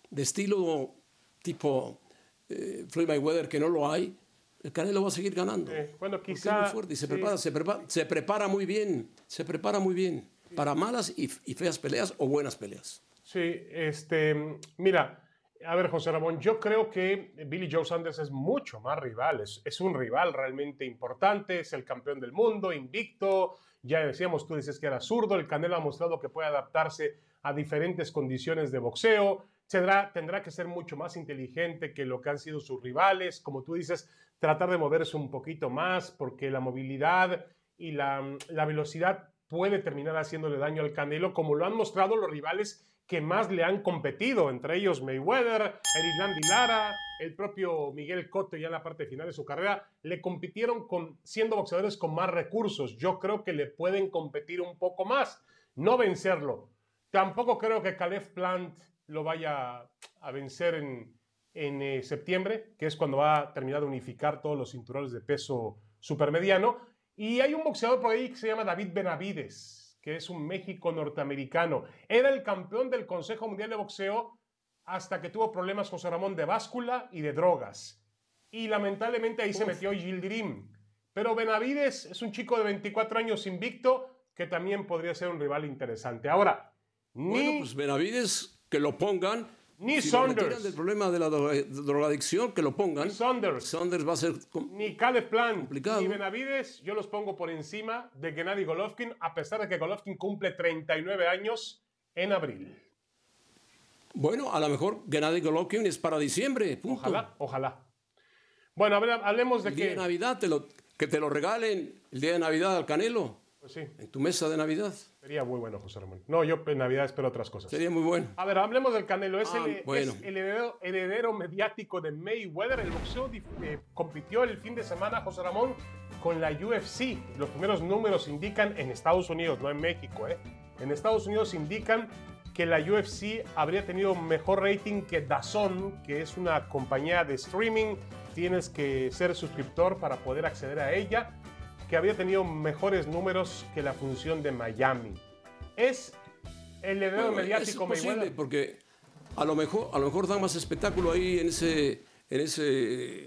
de estilo tipo eh, Floyd Mayweather, que no lo hay, el Canelo va a seguir ganando. Eh, bueno, quizá... Es muy fuerte y se, sí. prepara, se, prepara, se prepara muy bien, se prepara muy bien para malas y, y feas peleas o buenas peleas. Sí, este, mira, a ver, José Ramón, yo creo que Billy Joe Saunders es mucho más rival, es, es un rival realmente importante, es el campeón del mundo, invicto, ya decíamos, tú dices que era zurdo, el Canelo ha mostrado que puede adaptarse a diferentes condiciones de boxeo, tendrá, tendrá que ser mucho más inteligente que lo que han sido sus rivales, como tú dices, tratar de moverse un poquito más, porque la movilidad y la, la velocidad puede terminar haciéndole daño al Canelo, como lo han mostrado los rivales que más le han competido, entre ellos Mayweather, Erislandy Lara, el propio Miguel Cotto ya en la parte final de su carrera, le compitieron con, siendo boxeadores con más recursos. Yo creo que le pueden competir un poco más, no vencerlo. Tampoco creo que Caleb Plant lo vaya a vencer en, en eh, septiembre, que es cuando va a terminar de unificar todos los cinturones de peso supermediano. Y hay un boxeador por ahí que se llama David Benavides, que es un México norteamericano. Era el campeón del Consejo Mundial de Boxeo hasta que tuvo problemas, José Ramón, de báscula y de drogas. Y lamentablemente ahí Uf. se metió Yildirim. Pero Benavides es un chico de veinticuatro años invicto que también podría ser un rival interesante. Ahora, ni... Bueno, pues Benavides, que lo pongan. Ni si Saunders. lo retiran del problema de la drogadicción, que lo pongan. Ni Saunders. Saunders va a ser ni Caleb Plant, complicado. Ni Benavides, yo los pongo por encima de Gennady Golovkin, a pesar de que Golovkin cumple treinta y nueve años en abril. Bueno, a lo mejor Gennady Golovkin es para diciembre, punto. Ojalá, ojalá. Bueno, a ver, hablemos de el que... día de Navidad, te lo, que te lo regalen el día de Navidad al Canelo. Pues sí. En tu mesa de Navidad. Sería muy bueno, José Ramón. No, yo en Navidad espero otras cosas. Sería muy bueno. A ver, hablemos del Canelo. Es, ah, el, bueno. es el heredero, heredero mediático de Mayweather. El boxeo eh, compitió el fin de semana, José Ramón, con la U F C. Los primeros números indican, en Estados Unidos, no en México, ¿eh? En Estados Unidos indican que la U F C habría tenido mejor rating que D A Z N, que es una compañía de streaming. Tienes que ser suscriptor para poder acceder a ella, que había tenido mejores números que la función de Miami. Es el heredero bueno, mediático es posible, Mayweather. Porque a lo mejor a lo mejor dan más espectáculo ahí en ese en ese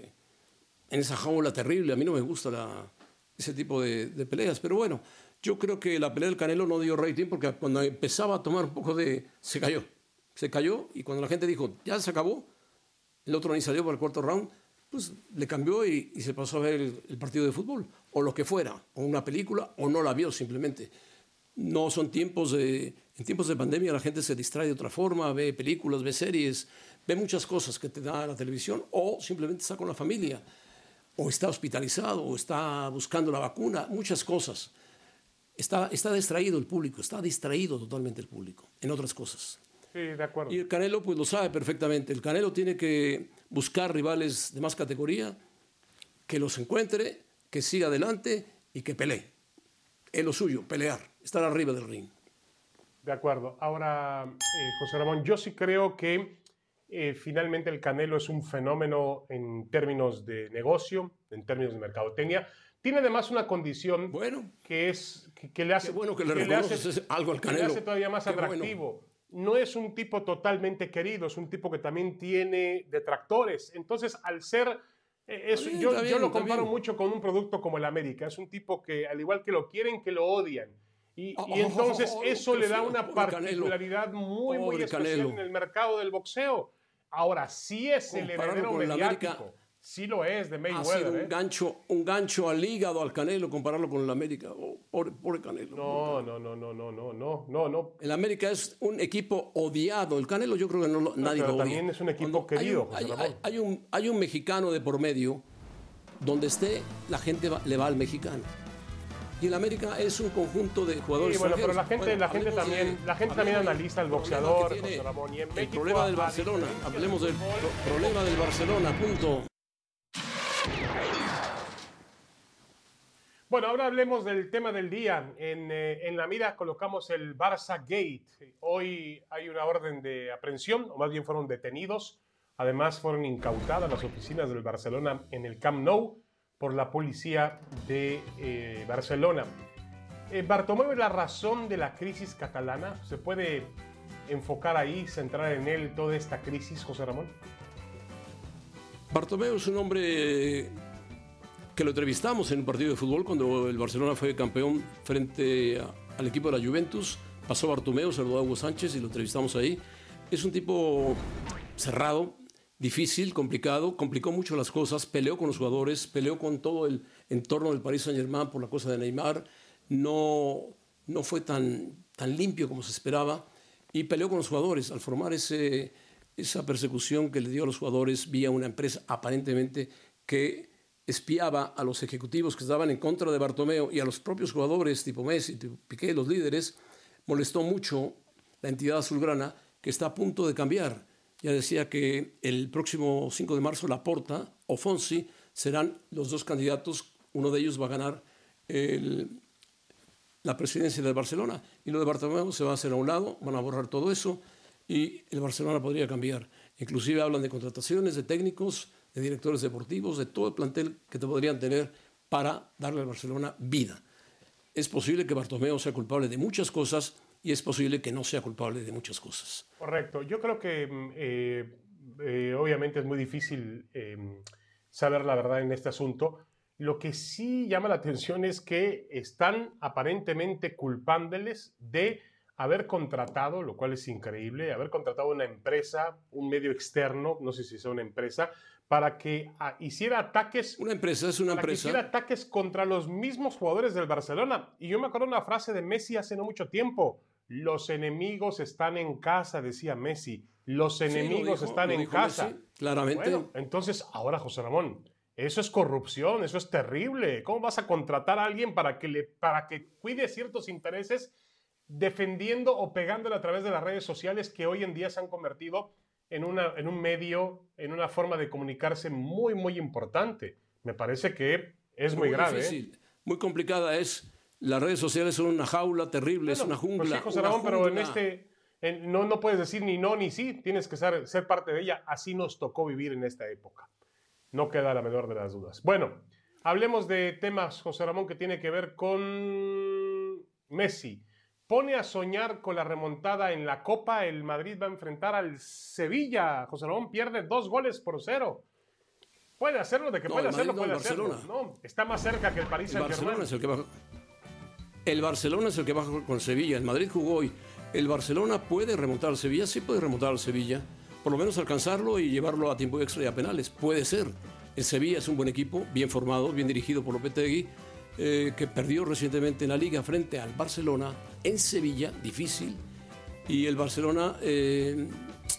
en esa jaula terrible. A mí no me gusta la, ese tipo de, de peleas, pero bueno, yo creo que la pelea del Canelo no dio rating porque cuando empezaba a tomar un poco de se cayó. Se cayó y cuando la gente dijo, "Ya se acabó", el otro ni salió para el cuarto round. Pues le cambió y, y se pasó a ver el, el partido de fútbol, o lo que fuera, o una película, o no la vio simplemente. No son tiempos de... En tiempos de pandemia la gente se distrae de otra forma, ve películas, ve series, ve muchas cosas que te da la televisión, o simplemente está con la familia, o está hospitalizado, o está buscando la vacuna, muchas cosas. Está, está distraído el público, está distraído totalmente el público en otras cosas. Sí, de acuerdo. Y el Canelo pues lo sabe perfectamente. El Canelo tiene que buscar rivales de más categoría, que los encuentre, que siga adelante y que pelee. Es lo suyo, pelear, estar arriba del ring. De acuerdo. Ahora, eh, José Ramón, yo sí creo que eh, finalmente el Canelo es un fenómeno en términos de negocio, en términos de mercadotecnia. Tiene además una condición bueno, que, es, que, que le hace, qué bueno que le que reconoces le hace, algo al Canelo. Que le hace todavía más qué atractivo. Bueno. No es un tipo totalmente querido, es un tipo que también tiene detractores. Entonces, al ser... Es, bien, yo, bien, yo lo comparo bien. mucho con un producto como el América. Es un tipo que, al igual que lo quieren, que lo odian. Y, oh, y entonces oh, oh, eso le da una particularidad Canelo. muy, muy especial Canelo. en el mercado del boxeo. Ahora, sí es el heredero mediático. Sí lo es, de Mayweather. Ha sido un, ¿eh? gancho, un gancho al hígado al Canelo compararlo con el América. Oh, pobre, pobre Canelo. No, no, no, no, no, no, no, no, no. El América es un equipo odiado. El Canelo yo creo que no, no nadie pero lo odia. También es un equipo Cuando querido, hay un, José hay, hay, hay, un, hay un mexicano de por medio, donde esté, la gente va, le va al mexicano. Y el América es un conjunto de jugadores. Sí, bueno, pero la gente, bueno, la gente también, de, la gente también analiza al boxeador, José Ramón. Y en el México, problema del Barcelona. Hablemos del pro, problema del Barcelona, punto. Bueno, ahora hablemos del tema del día. En, eh, en la mira colocamos el Barça Gate. Hoy hay una orden de aprehensión, o más bien fueron detenidos. Además, fueron incautadas las oficinas del Barcelona en el Camp Nou por la policía de eh, Barcelona. Eh, Bartomeu, ¿la razón de la crisis catalana? ¿Se puede enfocar ahí, centrar en él toda esta crisis, José Ramón? Bartomeu es un hombre que lo entrevistamos en un partido de fútbol cuando el Barcelona fue campeón frente a, al equipo de la Juventus. Pasó Bartomeu, saludó a Hugo Sánchez y lo entrevistamos ahí. Es un tipo cerrado, difícil, complicado, complicó mucho las cosas, peleó con los jugadores, peleó con todo el entorno del Paris Saint-Germain por la cosa de Neymar, no, no fue tan, tan limpio como se esperaba y peleó con los jugadores al formar ese, esa persecución que le dio a los jugadores vía una empresa aparentemente que espiaba a los ejecutivos que estaban en contra de Bartomeu y a los propios jugadores tipo Messi, tipo Piqué, los líderes. Molestó mucho la entidad azulgrana que está a punto de cambiar. Ya decía que el próximo cinco de marzo Laporta o Fonsi serán los dos candidatos. Uno de ellos va a ganar el, la presidencia del Barcelona y lo de Bartomeu se va a hacer a un lado, van a borrar todo eso y el Barcelona podría cambiar. Inclusive hablan de contrataciones, de técnicos, de directores deportivos, de todo el plantel que te podrían tener para darle al Barcelona vida. Es posible que Bartomeu sea culpable de muchas cosas y es posible que no sea culpable de muchas cosas. Correcto. Yo creo que eh, eh, obviamente es muy difícil eh, saber la verdad en este asunto. Lo que sí llama la atención es que están aparentemente culpándoles de haber contratado, lo cual es increíble, haber contratado una empresa, un medio externo, no sé si sea una empresa, para que a, hiciera ataques. Una empresa, es una para empresa. Que hiciera ataques contra los mismos jugadores del Barcelona. Y yo me acuerdo una frase de Messi hace no mucho tiempo. Los enemigos están en casa, decía Messi. Los enemigos sí, dijo, están en casa. Messi, claramente. Bueno, entonces, ahora, José Ramón, eso es corrupción, eso es terrible. ¿Cómo vas a contratar a alguien para que, le, para que cuide ciertos intereses defendiendo o pegándole a través de las redes sociales que hoy en día se han convertido en, una, en un medio, en una forma de comunicarse muy, muy importante? Me parece que es muy, muy grave. Difícil, ¿eh? Muy complicada es. Las redes sociales son una jaula terrible, bueno, es una jungla. Pues sí, José Ramón, pero en este en, no, no puedes decir ni no ni sí, tienes que ser, ser parte de ella. Así nos tocó vivir en esta época. No queda la menor de las dudas. Bueno, hablemos de temas, José Ramón, que tiene que ver con Messi. Pone a soñar con la remontada en la Copa. El Madrid va a enfrentar al Sevilla. José Ramón pierde dos goles por cero. Puede hacerlo, de que no, puede hacerlo, no, puede hacerlo. No, está más cerca que el Paris Saint-Germain. El Barcelona es el que va. El Barcelona es el que va con Sevilla. El Madrid jugó hoy. El Barcelona puede remontar al Sevilla, sí puede remontar al Sevilla. Por lo menos alcanzarlo y llevarlo a tiempo extra y a penales. Puede ser. El Sevilla es un buen equipo, bien formado, bien dirigido por Lopetegui, eh, que perdió recientemente en la Liga frente al Barcelona en Sevilla, difícil. Y el Barcelona, eh,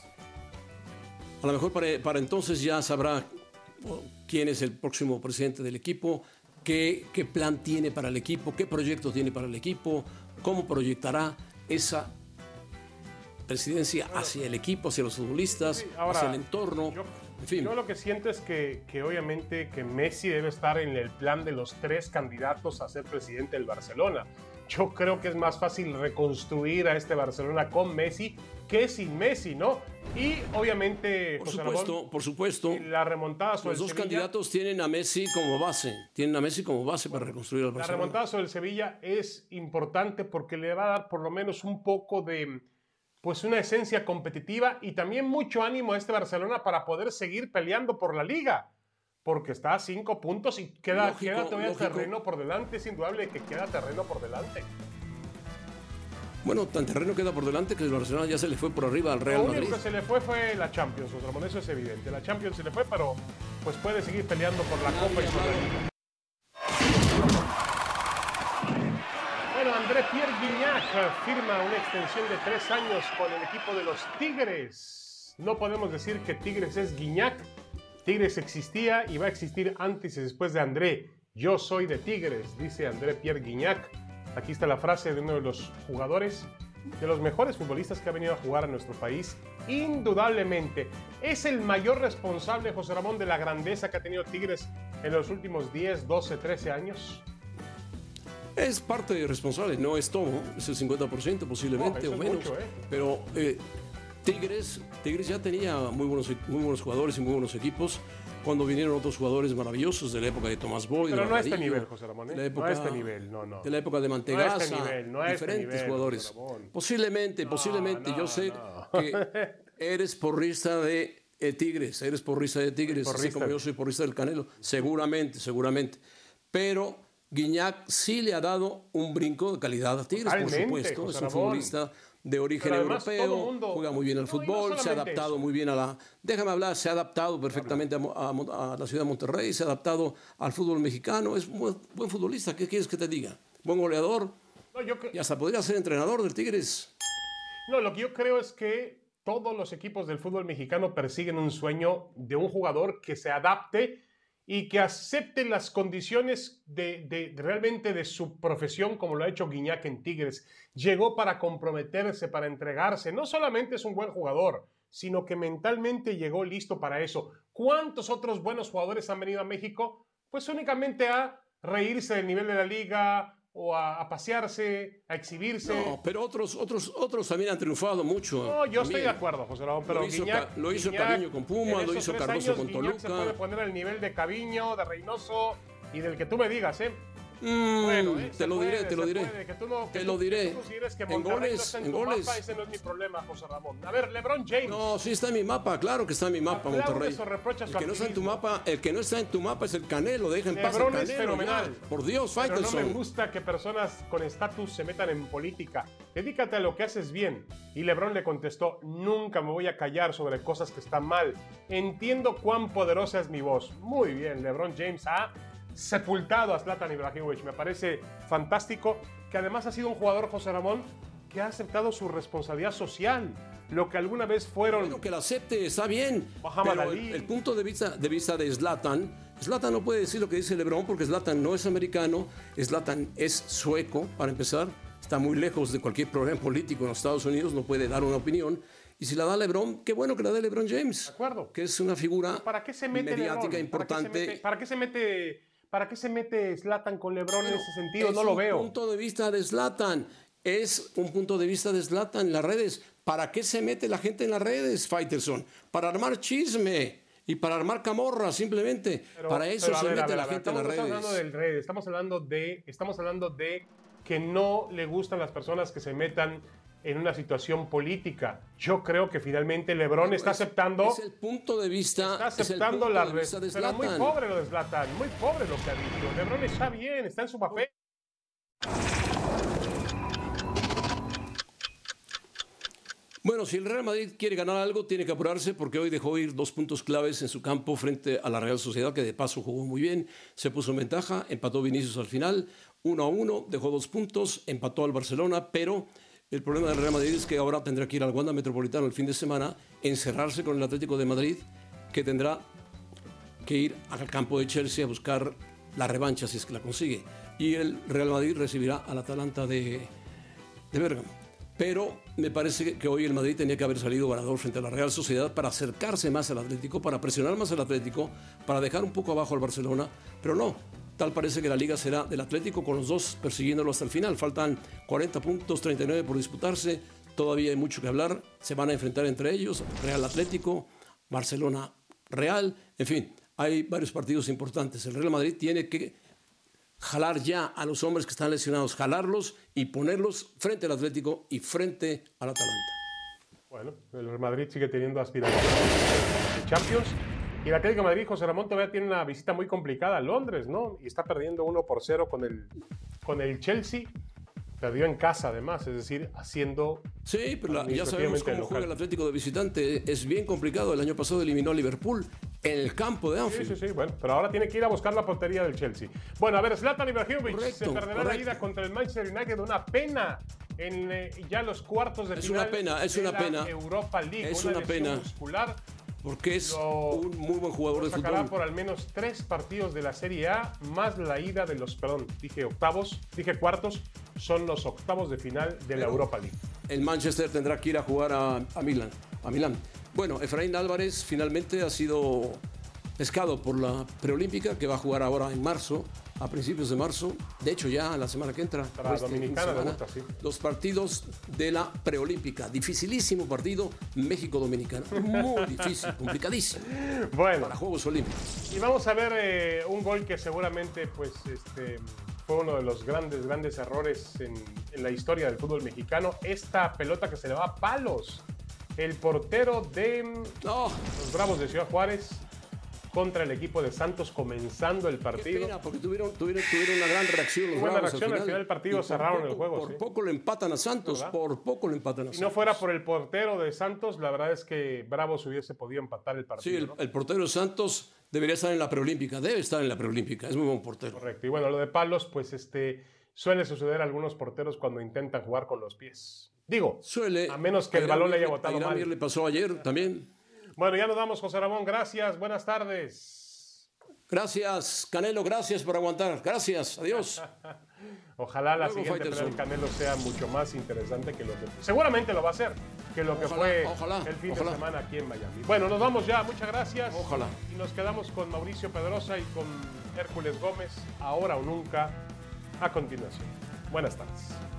a lo mejor para, para entonces ya sabrá quién es el próximo presidente del equipo. Qué, qué plan tiene para el equipo, qué proyecto tiene para el equipo, cómo proyectará esa presidencia hacia el equipo, hacia los futbolistas, sí, ahora, hacia el entorno. Yo, en fin. yo lo que siento es que, que obviamente que Messi debe estar en el plan de los tres candidatos a ser presidente del Barcelona. Yo creo que es más fácil reconstruir a este Barcelona con Messi que sin Messi, ¿no? Y obviamente, por José supuesto, Ramón, por supuesto, la remontada sobre los dos Sevilla, candidatos tienen a Messi como base, tienen a Messi como base para reconstruir al Barcelona. La remontada sobre el Sevilla es importante porque le va a dar por lo menos un poco de, pues, una esencia competitiva y también mucho ánimo a este Barcelona para poder seguir peleando por la Liga. Porque está a cinco puntos y queda, lógico, queda todavía lógico. terreno por delante. Es indudable que queda terreno por delante. Bueno, tan terreno queda por delante que el Barcelona ya se le fue por arriba al Real Madrid. Lo único que se le fue fue la Champions, Ramón, eso es evidente. La Champions se le fue, pero pues puede seguir peleando por la Copa y por la Liga. Bueno, André Pierre Gignac firma una extensión de tres años con el equipo de los Tigres. No podemos decir que Tigres es Gignac. Tigres existía y va a existir antes y después de André. Yo soy de Tigres, dice André Pierre Gignac. Aquí está la frase de uno de los jugadores, de los mejores futbolistas que ha venido a jugar a nuestro país. Indudablemente, es el mayor responsable, José Ramón, de la grandeza que ha tenido Tigres en los últimos diez, doce, trece años. Es parte responsable, no es todo, es el cincuenta por ciento posiblemente no, o menos. Mucho, ¿eh? Pero eh, Tigres, Tigres ya tenía muy buenos, muy buenos jugadores y muy buenos equipos. cuando vinieron otros jugadores maravillosos de la época de Tomás Boy. Pero de no a este nivel, José Ramón. ¿eh? De la época, no a este nivel, no, no. De la época de Mantegazza, no a este nivel, no a diferentes este nivel, jugadores. Posiblemente, no, posiblemente. No, yo sé no. que eres porrista de eh, Tigres, eres porrista de Tigres, porrista. así como yo soy porrista del Canelo. Seguramente, seguramente. Pero Guiñac sí le ha dado un brinco de calidad a Tigres, Totalmente, por supuesto. José es un Ramón. futbolista de origen Además, europeo, mundo... juega muy bien al no, fútbol, no se ha adaptado eso. muy bien a la... Déjame hablar, se ha adaptado perfectamente a, a, a la ciudad de Monterrey, se ha adaptado al fútbol mexicano, es un buen, buen futbolista, ¿qué quieres que te diga? Buen goleador, no, yo que... y hasta podría ser entrenador del Tigres. No, lo que yo creo es que todos los equipos del fútbol mexicano persiguen un sueño de un jugador que se adapte y que acepte las condiciones de, de, de realmente de su profesión, como lo ha hecho Guiñac en Tigres. Llegó para comprometerse, para entregarse. No solamente es un buen jugador, sino que mentalmente llegó listo para eso. ¿Cuántos otros buenos jugadores han venido a México? Pues únicamente a reírse del nivel de la liga o a, a pasearse, a exhibirse. No, pero otros, otros, otros también han triunfado mucho. No, yo también. estoy de acuerdo, José Ramón, pero lo hizo, Guiñac, lo hizo Guiñac, Caviño con Puma, lo hizo Cardoso con Guiñac Toluca. Se puede poner al nivel de Caviño, de Reynoso y del que tú me digas, ¿eh? Mm, bueno, eh, te lo puede, diré, te lo diré. Puede, que tú no, que te tú, lo diré. Que tú consideres que en Monterrey goles, no está en, en tu goles. mapa, ese no es mi problema, José Ramón. A ver, LeBron James. No, sí está en mi mapa, claro que está en mi mapa, Aplaudes Monterrey. o reprochas El su que no está en tu activismo. mapa, el que no está en tu mapa es el Canelo, deja en paz LeBron el es Canelo. fenomenal. Ya. Por Dios, Pero no Faitelson. me gusta que personas con estatus se metan en política. Dedícate a lo que haces bien. Y LeBron le contestó, nunca me voy a callar sobre cosas que están mal. Entiendo cuán poderosa es mi voz. Muy bien, LeBron James ha sepultado a Zlatan Ibrahimovic. Me parece fantástico que además ha sido un jugador, José Ramón, que ha aceptado su responsabilidad social. Lo que alguna vez fueron... Bueno, que lo acepte, está bien. Muhammad Pero Ali. el, el punto de vista, de vista de Zlatan, Zlatan no puede decir lo que dice LeBron porque Zlatan no es americano, Zlatan es sueco, para empezar. Está muy lejos de cualquier problema político en los Estados Unidos, no puede dar una opinión. Y si la da LeBron, qué bueno que la dé LeBron James. De acuerdo. Que es una figura ¿Para qué se mete mediática LeBron? importante. ¿Para qué se mete, para qué se mete, para qué se mete Zlatan con LeBron en ese sentido? Es No lo un veo. punto de vista de Zlatan. Es un punto de vista de Zlatan en las redes. ¿Para qué se mete la gente en las redes, Faitelson? Para armar chisme y para armar camorra, simplemente. Pero, para eso pero a se ver, mete a ver, la a ver, gente en las estamos, redes. Estamos hablando del red, estamos hablando de, estamos hablando de que no le gustan las personas que se metan en una situación política. Yo creo que finalmente LeBron está es, aceptando... Es el punto de vista, Está es el aceptando punto la de red. vista de Pero muy Zlatan. pobre lo de Zlatan, muy pobre lo que ha dicho. LeBron está bien, está en su papel. Bueno, si el Real Madrid quiere ganar algo, tiene que apurarse porque hoy dejó ir dos puntos claves en su campo frente a la Real Sociedad, que de paso jugó muy bien, se puso en ventaja, empató Vinicius al final, uno a uno, dejó dos puntos, empató al Barcelona, pero el problema del Real Madrid es que ahora tendrá que ir al Wanda Metropolitano el fin de semana, encerrarse con el Atlético de Madrid, que tendrá que ir al campo de Chelsea a buscar la revancha si es que la consigue. Y el Real Madrid recibirá al Atalanta de, de Bérgamo. Pero me parece que hoy el Madrid tenía que haber salido ganador frente a la Real Sociedad para acercarse más al Atlético, para presionar más al Atlético, para dejar un poco abajo al Barcelona, pero no. Tal parece que la liga será del Atlético con los dos persiguiéndolo hasta el final. Faltan cuarenta puntos, treinta y nueve por disputarse. Todavía hay mucho que hablar. Se van a enfrentar entre ellos, Real Atlético, Barcelona Real. En fin, hay varios partidos importantes. El Real Madrid tiene que jalar ya a los hombres que están lesionados, jalarlos y ponerlos frente al Atlético y frente al Atalanta. Bueno, el Real Madrid sigue teniendo aspiraciones de Champions. Y el Atlético de Madrid, José Ramón, todavía tiene una visita muy complicada a Londres, ¿no? Y está perdiendo uno por cero con el, con el Chelsea. Perdió en casa, además, es decir, haciendo... Sí, pero la, ya sabemos cómo juega el Atlético de visitante. Es bien complicado. El año pasado eliminó a Liverpool en el campo de Anfield. Sí, sí, sí. Bueno, pero ahora tiene que ir a buscar la portería del Chelsea. Bueno, a ver, Zlatan Ibrahimovic Correcto, se perderá correcto. la ida contra el Manchester United. Una pena en eh, ya los cuartos de Es final una pena, es de una la pena. Europa League. Es una, una lesión pena. muscular. Porque es Lo- un muy buen jugador de Sacará fútbol. por al menos tres partidos de la Serie A, más la ida de los, perdón, dije octavos, dije cuartos, son los octavos de final de la Pero- Europa League. El Manchester tendrá que ir a jugar a, a Milán, a Milán. Bueno, Efraín Álvarez finalmente ha sido pescado por la preolímpica, que va a jugar ahora en marzo a principios de marzo, de hecho ya la semana que entra. Para este Dominicana fin de semana, debuta, sí. Los partidos de la preolímpica. Dificilísimo partido México-Dominicana. Muy difícil, complicadísimo. Bueno. Para Juegos Olímpicos. Y vamos a ver eh, un gol que seguramente pues, este, fue uno de los grandes, grandes errores en, en la historia del fútbol mexicano. Esta pelota que se le va a palos. El portero de No. los Bravos de Ciudad Juárez contra el equipo de Santos comenzando el Qué partido. pena, porque tuvieron, tuvieron, tuvieron una gran reacción los Buena Bravos reacción, al final del partido y por cerraron poco, el juego, Por sí. poco le empatan a Santos, ¿Verdad? por poco le empatan a Si Santos. no fuera por el portero de Santos, la verdad es que Bravos hubiese podido empatar el Sí, partido. el, ¿no? el portero de Santos debería estar en la preolímpica, debe estar en la preolímpica, es muy buen portero. Correcto. Y bueno, lo de palos, pues este suele suceder a algunos porteros cuando intentan jugar con los pies. Digo, Suele. a menos que a el Irán balón le haya Mier- botado a Irán mal. Mier le pasó ayer también. Bueno, ya nos vamos, José Ramón. Gracias. Buenas tardes. Gracias, Canelo, gracias por aguantar. Gracias, adiós. Ojalá la Luego, siguiente pelea Faitelson. del Canelo sea mucho más interesante que lo que... Seguramente lo va a ser, que lo que Ojalá, fue ojalá, el fin ojalá. de semana aquí en Miami. Bueno, nos vamos ya. Muchas gracias. Ojalá. Y nos quedamos con Mauricio Pedrosa y con Hércules Gómez, ahora o nunca, a continuación. Buenas tardes.